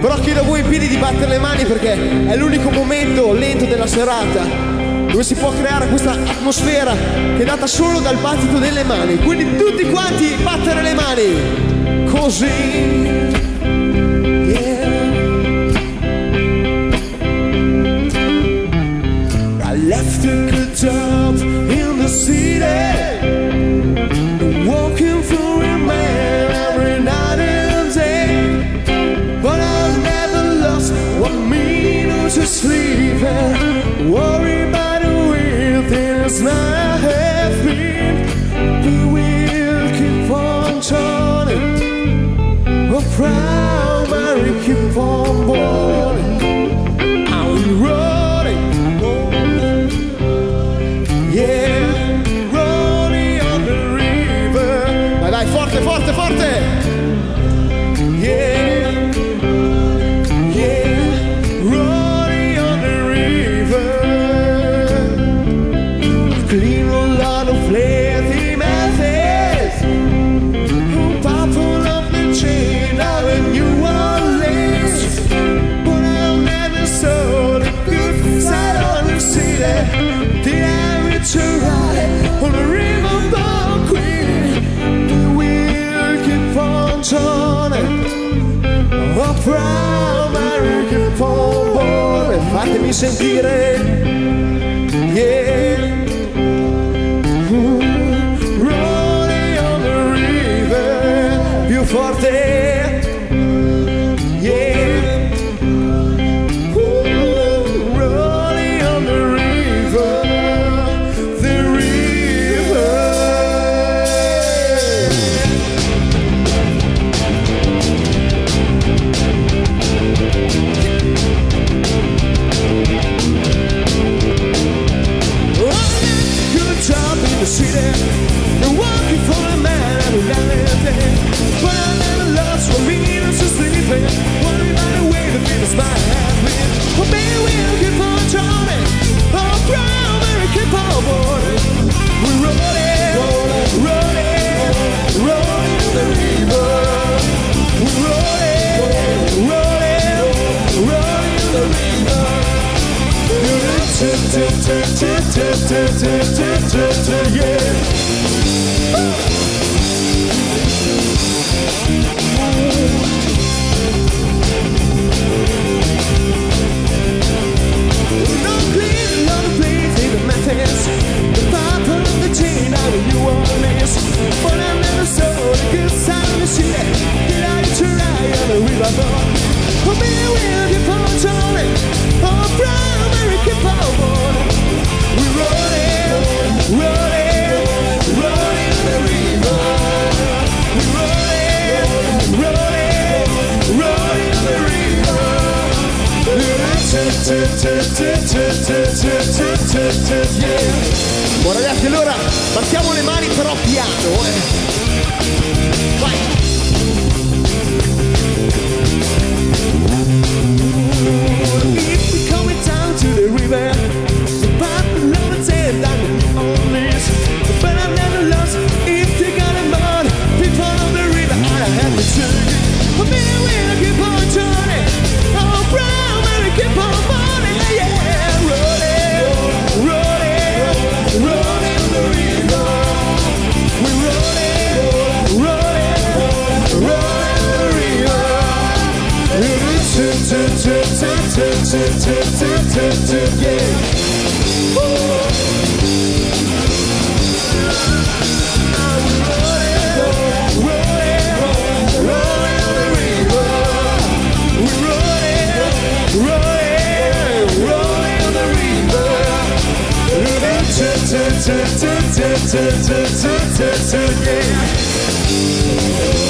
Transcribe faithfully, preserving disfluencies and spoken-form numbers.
Però chiedo a voi in piedi di battere le mani perché è l'unico momento lento della serata dove si può creare questa atmosfera che è data solo dal battito delle mani. Quindi tutti quanti battere le mani così. Left a good job in the city, walking for a man every night and day. But I've never lost one minute to sleep and worry about the way things might have been. We will keep on turning, a proud Mary keep on burning. Are we rolling? Yeah, rolling on the river. Vai, vai, forte, forte, forte. Yeah, yeah, rolling on the river. Clean a lot of flatty methods. Powerful of the chain out in New Orleans. But I'll never saw the good side of the city. To ride on the riverboat queen, we will keep on turning, a proud American born. Fatemi sentire, yeah. Rolling on the river, più forte, yeah. Rolling on the river. City, and walking for a man every night and day. But I never lost one minute to sleeping, worry about the way the feelings might have been. But maybe we'll keep on turning, oh proud Mary keep on boarding. We're rolling, rolling, rolling in the river. We're rolling, rolling, rolling in the river. Tip, tip, tip, tip, tip, tip, tip, tip, tip, tip, yeah. Don't clean another place in the methods. The pop of the chain out of New Orleans. But I never saw the good side of the city. Did I try on the riverboat? Oh, maybe we'll keep on turning. Oh, proud American power. We're rolling, rolling, rolling the river. We're rolling, rolling, rolling the river. Buon ragazzi, allora battiamo le mani però piano, eh. Vai. If we're coming down to the river, the bottom of the sand down in Orleans. But I've never lost if you got a mud. People on the river, I have to turn. But maybe we'll keep on turning. Oh, brown, Mary, keep on burning. Yeah, rolling, rolling, rolling on the river. We're rolling, rolling, rolling on the river. Tip, tip, tip, tip, tip, tip, tip, tip, tip, tip, yeah. Woo. Rolling, rolling, rolling on the river. We're rolling, rolling, rolling on the river. Tip, tip, tip, tip, tip, tip, tip, tip, tip, tip, yeah.